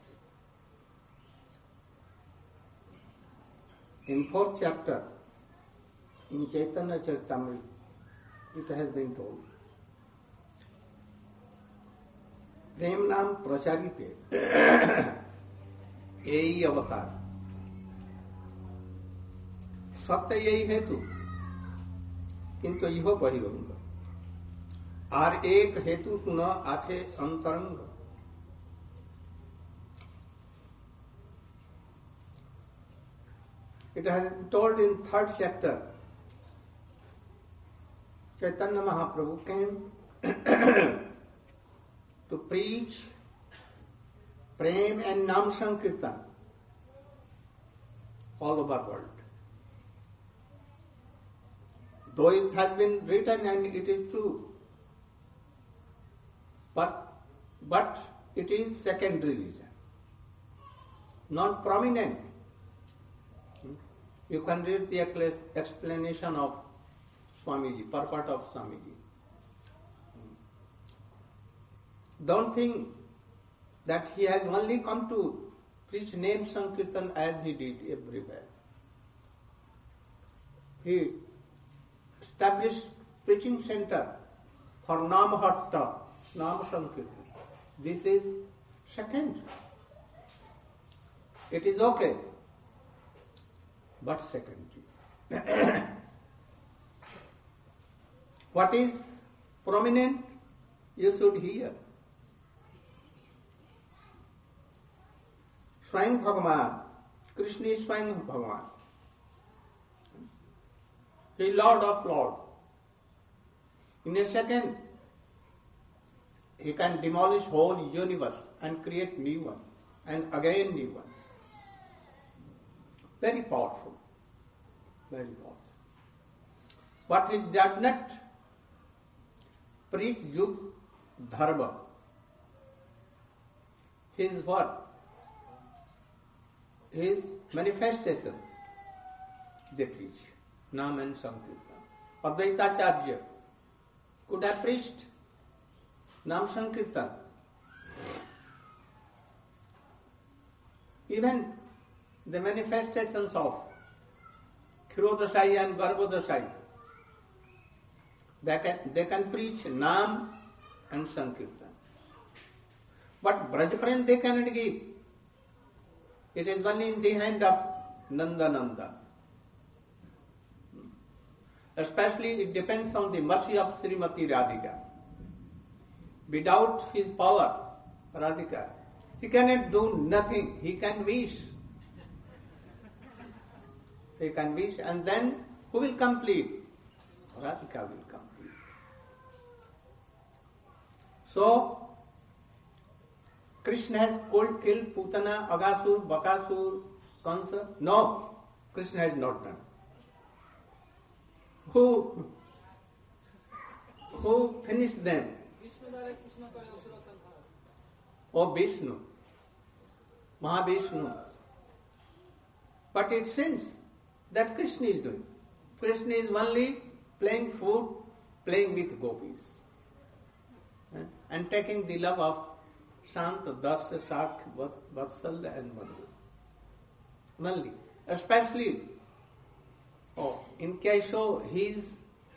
In fourth chapter, in Chaitanya Charitamrita, it has been told, प्रेम नाम प्रचारित यही अवतार, सत्य यही हेतु, किंतु यह बहिरंग, और एक हेतु सुन आथे अंतरंग। It has been told in third chapter, Chaitanya Mahaprabhu came to preach Prem and Nam Sankirtan all over the world. Though it has been written and it is true, but, but it is secondary religion, not prominent. You can read the explanation of Swamiji, purport of Swamiji. Don't think that he has only come to preach name Sankirtan as he did everywhere. He established preaching center for Namahatta, Nam Sankirtan. This is second. It is okay, but secondary. What is prominent, you should hear. Swayam Bhagavan, Krishna is Swayam Bhagavan. He is Lord of Lords. In a second, he can demolish whole universe and create new one, and again new one. Very powerful. Very powerful. But he does not preach Yug Dharma. His what? His manifestations they preach. Nam and Sankirtan. Advaitacharya could have preached Nam Sankirtan. Even the manifestations of Khirodasai and Garbhodasai, they can, they can preach Nam and Sankirtan. But Brajprem they cannot give. It is only in the hand of Nanda Nanda. Especially it depends on the mercy of Srimati Radhika. Without his power, Radhika, he cannot do nothing. He can wish. He can wish, and then who will complete? Radhika will complete. So, Krishna has killed, killed Putana, Agasur, Bakasur, Kansa? No, Krishna has not done. Who, who finished them? Oh, Vishnu, Mahavishnu. But it seems that Krishna is doing. Krishna is only playing food, playing with gopis, and taking the love of Sant, Das, Shak, Vatsal and Madhu. Only. Especially, oh, in Kaishore, he is,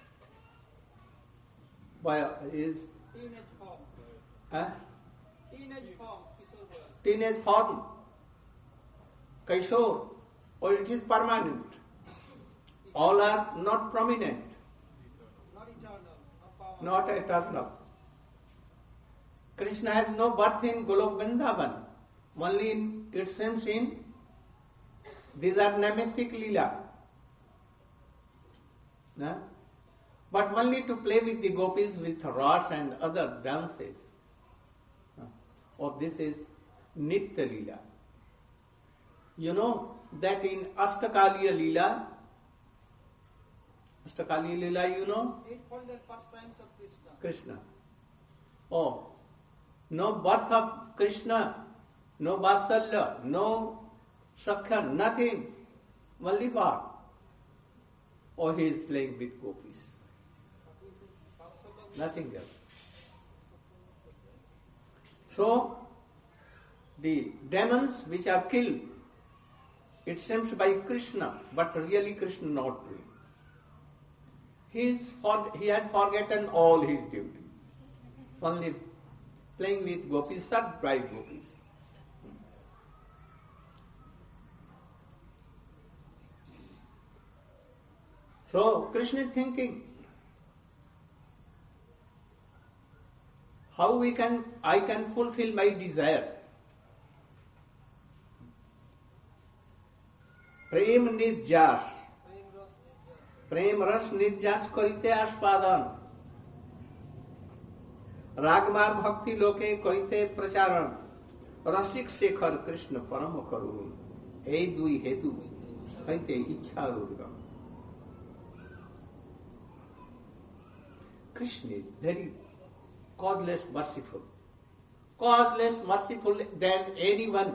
by his Teenage form. Huh? Teenage form. Teenage form. Kaishore, or it is permanent. All are not prominent. Not eternal. Not, Not eternal. Krishna has no birth in Golok Vrindavan. Only in, it seems in, these are Naimittik Leela. No? But only to play with the gopis with Ras and other dances. Or this is Nitya Leela. You know that in Astakaliya Leela, Astakaliya Leela, you know? Eightfold pastimes of Krishna. Krishna. Oh, no birth of Krishna, no Vasalya, no Sakhya, nothing. Only what? Or he is playing with gopis. Nothing else. So, the demons which are killed, it seems by Krishna, but really Krishna not doing. He, is for, he has forgotten all his duty. Only playing with gopis, such bright gopis. So Krishna is thinking, how we can, I can fulfill my desire. प्रेम निर्जास, प्रेम रस निर्जास करिते आस्वादन, रागमार भक्ति लोके करिते प्रचारण, रसिक शेखर कृष्ण परम करुण, এই দুই হেতু হইতে ইচ্ছা উদ্গম। Krishna is very causeless merciful, causeless merciful than anyone.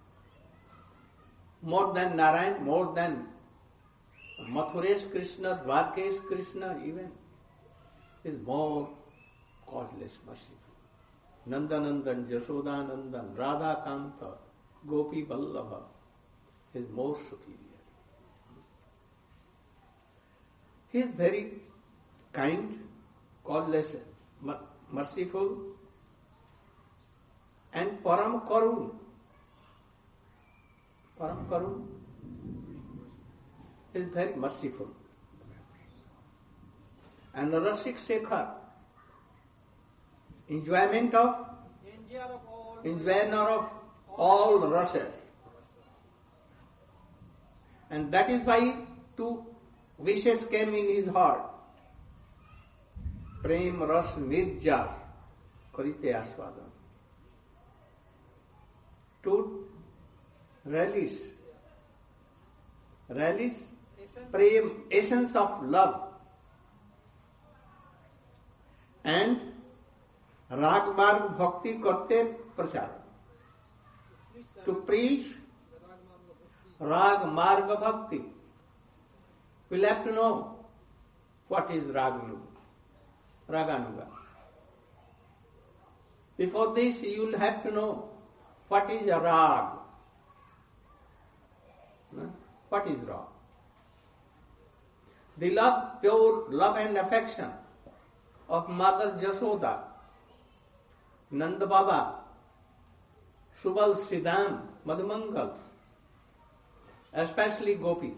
More than Narayan, more than Mathuresh Krishna, Dwarkesh Krishna even, is more causeless merciful. Nandanandan, Jashodanandan, Radha Kanta, Gopi Vallabha is more superior. He is very kind, causeless, merciful, and Param Karun. Param Karun is very merciful. And Rasik Shekhar, enjoyment of, enjoyer of all rasas. And that is why two wishes came in his heart. Prem Ras Nirjas Karite Aswadan. To relish, relish, prem, essence of love, and rag marg bhakti karte prachar. To preach rag marg bhakti, we'll have to know what is raganuga. Raganuga. Before this, you'll have to know what is a rag. What is wrong? The love, pure love and affection of Mother Jashoda, Nanda Baba, Subal Siddham, Madhumangal, especially gopis,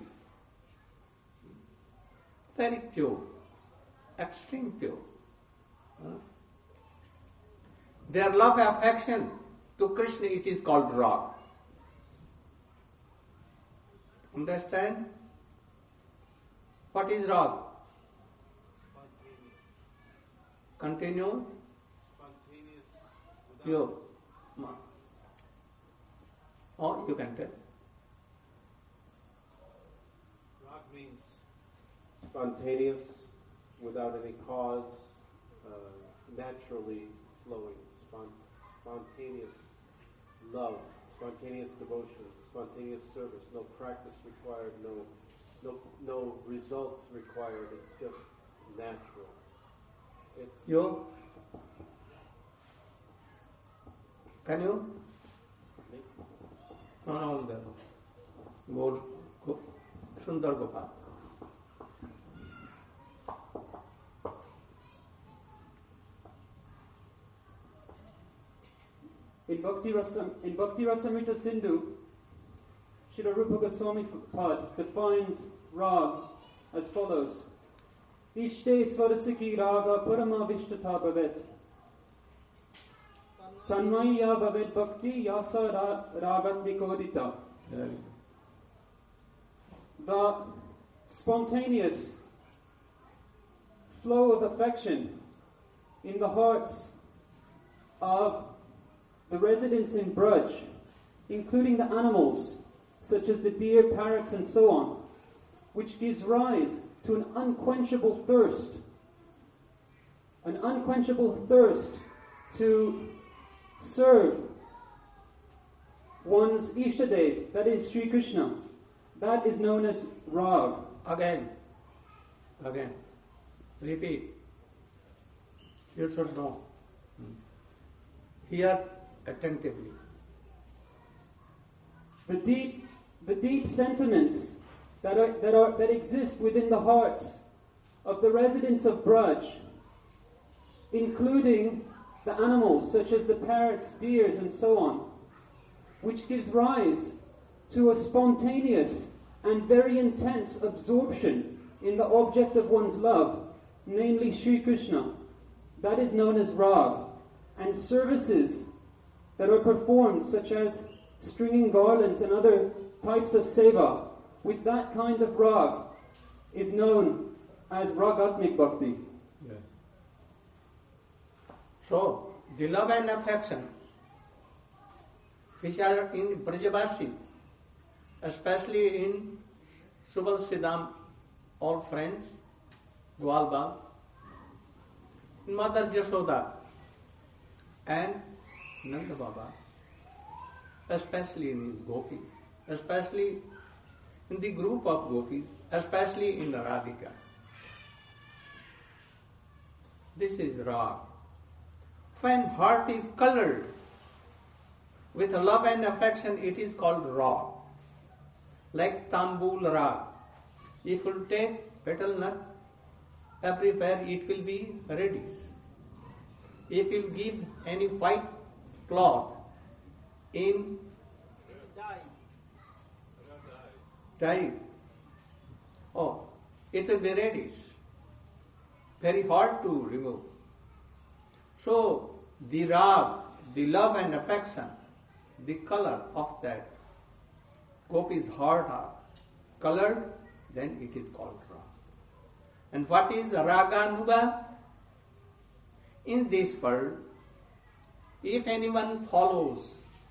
very pure, extreme pure. Their love and affection to Krishna, it is called rag. Understand? What is rag? Continue. Spontaneous. You. Oh, you can tell. Rag means spontaneous, without any cause, uh, naturally flowing, spont- spontaneous love, spontaneous devotion, spontaneous service, no practice required, no, no, no result required. It's just natural. It's You? Can you? No, no, the Go, go, Sundar Gopal. In Bhakti Rasa, in Bhakti Rasamrita Sindhu, Srila Rupa Goswami Pad defines rag as follows: Ishte svarasiki raga paramavishtatha bhavet. Tanmaya bhavet bhakti yasa ra- ragat nikodita. The spontaneous flow of affection in the hearts of the residents in Braj, including the animals, such as the deer, parrots, and so on, which gives rise to an unquenchable thirst, an unquenchable thirst to serve one's Ishtadev, that is Sri Krishna. That is known as rag. Again, again, repeat. You should know. Here, attentively. The deep, the deep sentiments that are, that are that exist within the hearts of the residents of Braj, including the animals such as the parrots, deers, and so on, which gives rise to a spontaneous and very intense absorption in the object of one's love, namely Sri Krishna. That is known as rag. And services that are performed, such as stringing garlands and other types of seva, with that kind of rag, is known as ragatmik bhakti. Yeah. So, the love and affection which are in Brajavasis, especially in Subal Siddham, all friends, Gwalbal, Mother Jashoda, and Nanda Baba, especially in his gopis, especially in the group of gopis, especially in Radhika. This is rag. When heart is colored with love and affection, it is called rag. Like tambul rag. If you take petal nut, everywhere it will be reddish. If you give any white cloth in dye, oh, it will be reddish. Very hard to remove. So, the rag, the love and affection, the color of that gopi's heart are colored, then it is called rag. And what is raganuga? In this world, if anyone follows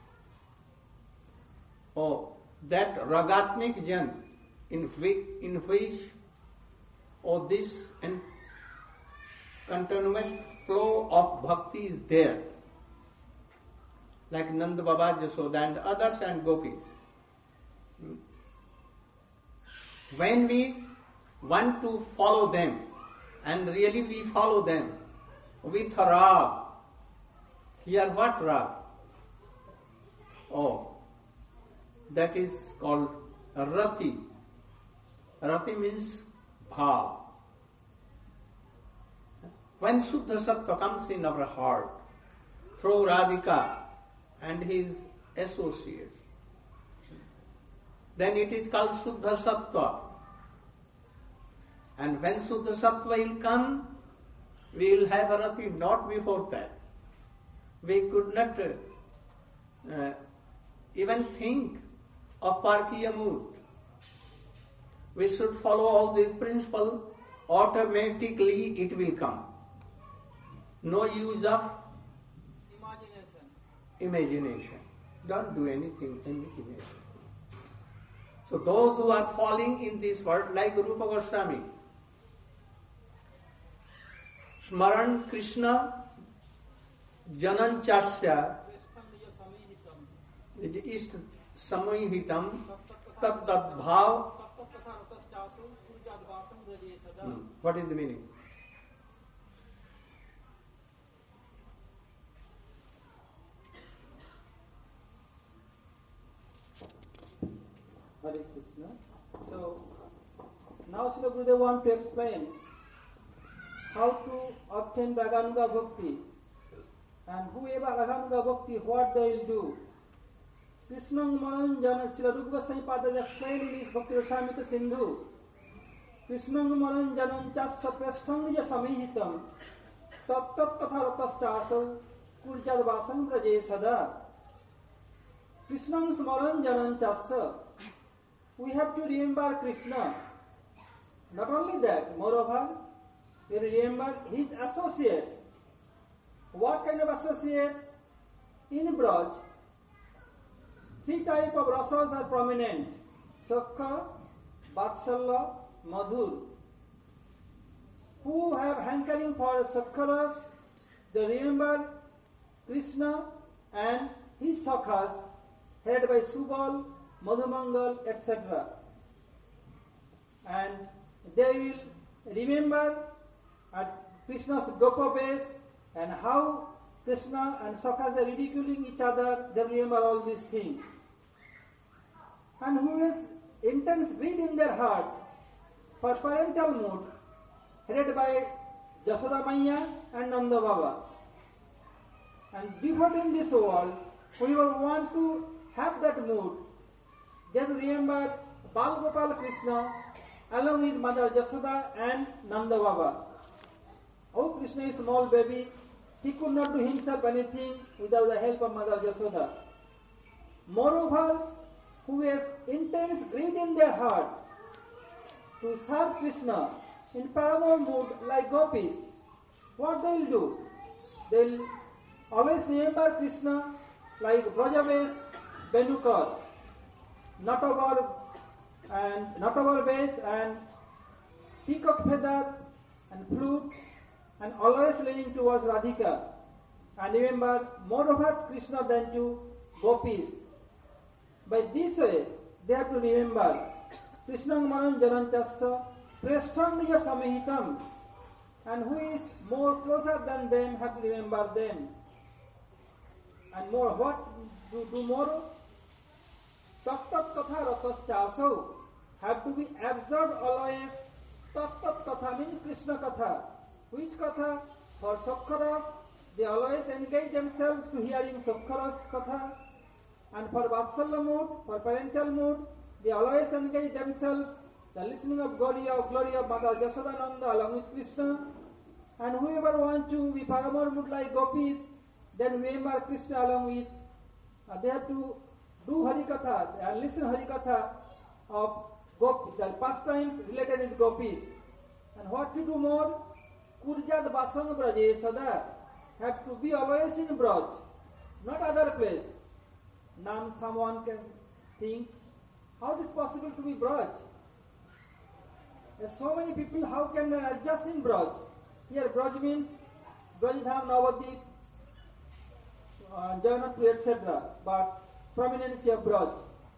oh, that ragatmik jan in which, in which oh, this and continuous flow of bhakti is there, like Nanda Baba, Jashoda and others and gopis. When we want to follow them, and really we follow them with rag. Here what rag? Oh, that is called rati. Rati means bhav. When Shuddha Sattva comes in our heart through Radhika and his associates, then it is called Shuddha Sattva. And when Shuddha Sattva will come, we will have a rati, not before that. We could not uh, uh, even think of Parkiya mood. We should follow all these principles, automatically it will come. No use of Imagination. imagination. Don't do anything imagination. So those who are falling in this world, like Rupa Goswami, Smaran Krishna Janan Chasya is Samohitam Tat Tat Bhav. Hmm. What is the meaning? Hare Krishna. So, now Srila Gurudev wants to explain how to obtain Raganuga Bhakti, and whoever Raganuga Bhakti, what they will do. Krishna Maranjana, Srila Rupa Goswami Pada explained in his Bhakti Rasamrita Sindhu, Krishna Maranjanan Chasya Prasthangya Samihitam Tat Tat Katharatastasau Kurjad Vasam Braje Sada. Krishna Maranjanan Chasya. We have to remember Krishna. Not only that, moreover, we remember his associates. What kind of associates? In Braj, three types of rasas are prominent: Sakha, Vatsalya, Madhur. Who have hankering for Sakharas, they remember Krishna and his Sakhas, headed by Subal, Madhumangal, et cetera. And they will remember at Krishna's Gopaves and how Krishna and Sakhas are ridiculing each other, they remember all these things. And who has intense greed in their heart for parental mood, headed by Jasoda Maya and Nanda Baba. And before in this world, whoever want to have that mood, they remember Bal Gopal Krishna along with Mother Jasoda and Nanda Baba. Oh, Krishna is a small baby. He could not do himself anything without the help of Mother Jasoda. Moreover, who has intense greed in their heart to serve Krishna in paramour mood like gopis, what they will do? They will always remember Krishna like Brajaves, Benukar, Natavar and Natavar bass and peacock feather and flute, and always leaning towards Radhika. And remember more about Krishna than to gopis. By this way, they have to remember Krishna Mananjananchasya Preshthaniya Samahitam, and who is more closer than them have to remember them. And more, what to do more? Tat-tat katha rataschaso have to be absorbed always. Tat-tat katha means Krishna katha. Which katha? For Sakharas, they always engage themselves to hearing Sakharas katha. And for Vatsalya mood, for parental mood, they always engage themselves the listening of glory of glory of Mother Jasodananda along with Krishna. And whoever want to be paramour mood like gopis, then remember Krishna along with. Uh, they have to do Harikatha and listen Harikatha of gopis, the pastimes related with gopis. And what to do more? Kurjad Basang Braje Sada have to be always in Braj, not other place. Now someone can think, how it is possible to be Braj? There are so many people, how can they adjust in Braj? Here Braj means Brajadham, Navadip, uh, Jagannath, et cetera. But prominence of Braj.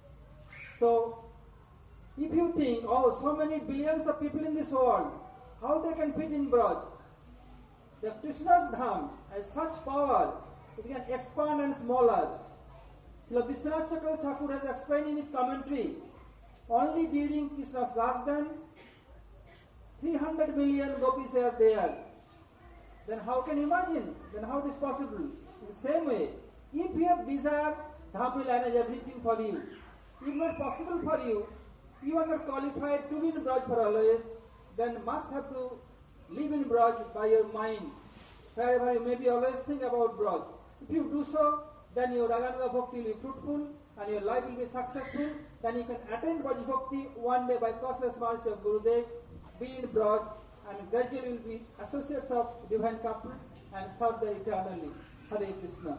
So, if you think, oh, so many billions of people in this world, how they can fit in Braj? The Krishna's Dham has such power, it can expand and smaller. Srila Vishwanath Chakravarti Thakur has explained in his commentary, only during Krishna's last dance, three hundred million gopis are there. Then how can you imagine? Then how it is possible? In the same way, if you have desire, Dham will arrange everything for you. If not possible for you, you are not qualified to be in Braj for always, then must have to live in Braj by your mind. Wherever you maybe always think about Braj. If you do so, then your Raganuga Bhakti will be fruitful and your life will be successful. Then you can attain Braj Bhakti one day by causeless mercy of Gurudev, be in Braj, and gradually will be associates of divine couple and serve there eternally. Hare Krishna.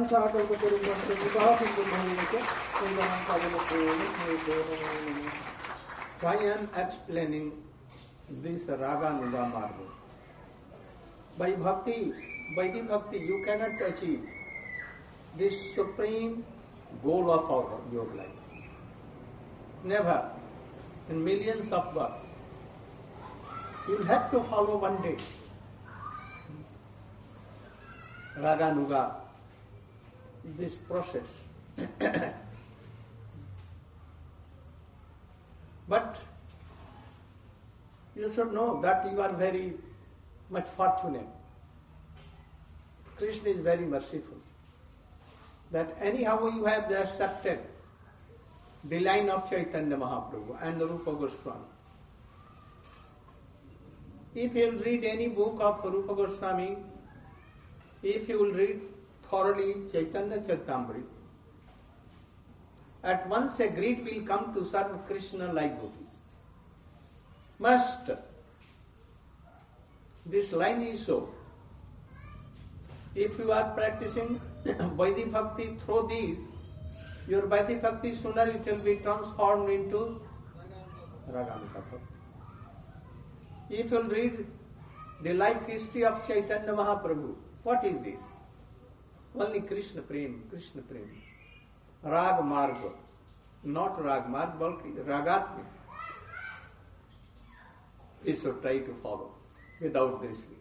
Why I am explaining this Raganuga Marga? By bhakti, by the bhakti, you cannot achieve this supreme goal of our, your life. Never. In millions of births. You will have to follow one day. Raganuga, this process. But you should know that you are very much fortunate. Krishna is very merciful. That anyhow you have accepted the line of Chaitanya Mahaprabhu and Rupa Goswami. If you will read any book of Rupa Goswami, if you will read thoroughly Chaitanya Charitamrita, at once a greed will come to serve Krishna like gopis. Must. This line is so. If you are practicing Vaidhi Bhakti through these, your Vaidhi Bhakti sooner it will be transformed into Raganuga Bhakti. If you will read the life history of Chaitanya Mahaprabhu, what is this? Only Krishna Prem, Krishna Prem. Rag Marga, not Rag Marga, but Ragatmik. We should try to follow. Without this,